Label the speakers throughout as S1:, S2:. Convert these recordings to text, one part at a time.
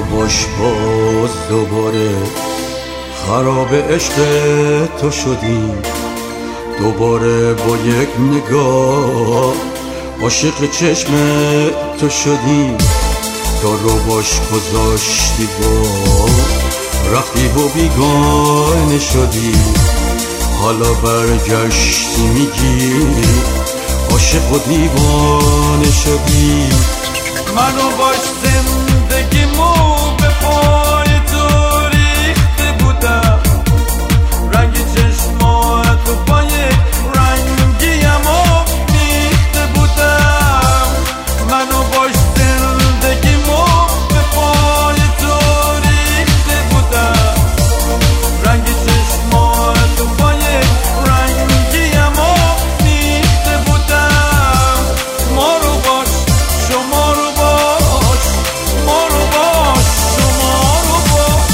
S1: باش باز دوباره خراب عشق تو شدیم، دوباره با یک نگاه عاشق چشم تو شدیم. تو رو باش گذاشتی با رفتی و بیگانه شدی، حالا برگشتی میگی عاشق و دیوانه شدی.
S2: منو باش زندگیمو به پای تو ریخته بودم، رنگ چشماتو با یک رنگیمو میخته بودم. منو باش زندگیمو به پای تو ریخته بودم، رنگ چشماتو با یک رنگیمو میخته بودم. ما رو باش شما رو باش، ما رو باش شما رو باش.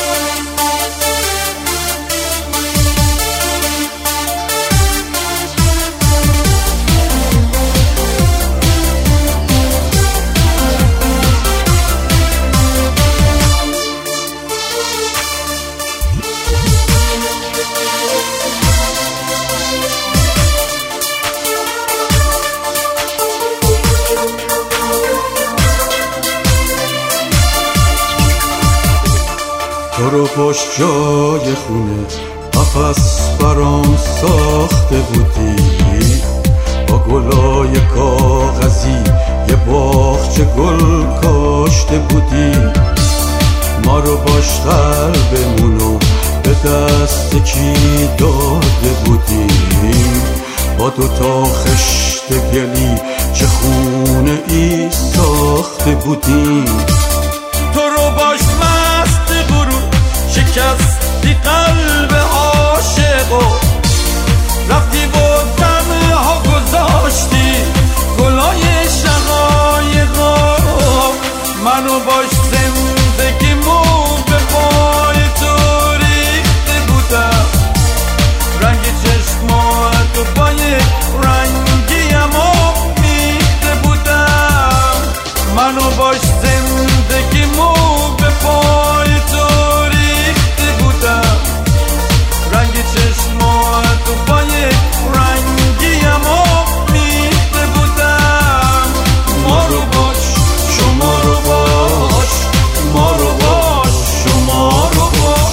S1: تو رو باش جای خونه قفس برام ساخته بودی، با گلای کاغذی یه باغچه گل کاشته بودی. ما رو باش قلبمونو به دست کی داده بودیم، با دوتا خشت گلی چه خونه ای ساخته بودیم.
S2: تو رو باش مست غرور شکستی قلب عاشقو، رفتی با تنها گذاشتی گلای شقایقو. منو باش زندگیمو به پای تو ریخته بودم، رنگ چشماتو با یک رنگیمو میخته بودم. منو باش زندگیمو به پای تو ریخته بودم، رنگ چشماتو با یک رنگیمو میخته بودم. ما رو باش شما رو باش، ما رو باش شما رو باش.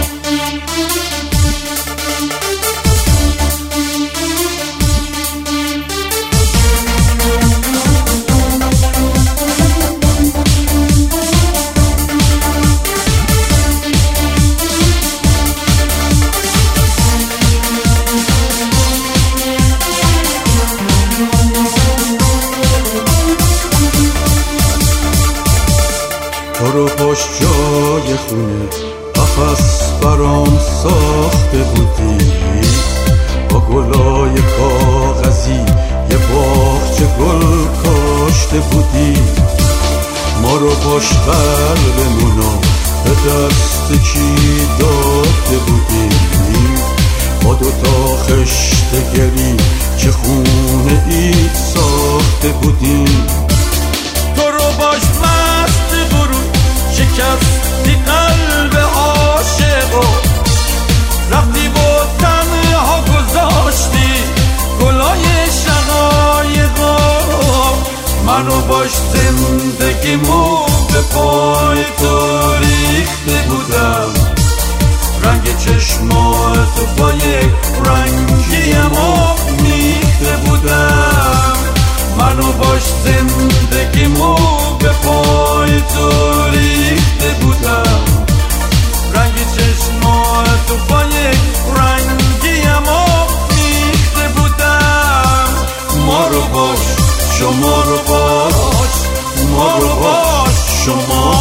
S1: تو رو باش جای خونه قفس برام ساخته بودی، با گلای کاغذی یه باغچه گل کاشته بودی. ما رو باش قلبمونو به دست کی داده بودی، با دوتا خشت گلی چه خونه ای ساخته بودی.
S2: تو رو باش مست غرور شکستی قلب عاشقو، رفتی با تنها گذاشتی گلای شقایقو. منو باش زندگیمو به پای تو ریخته بودم، رنگ چشماتو با یک رنگیمو میخته بودم. منو باش زندگیمو به پای تو ریخته بودم، رنگ چشماتو با یک رنگیمو میخته بودم. ما رو باش شما رو باش، ما رو باش شما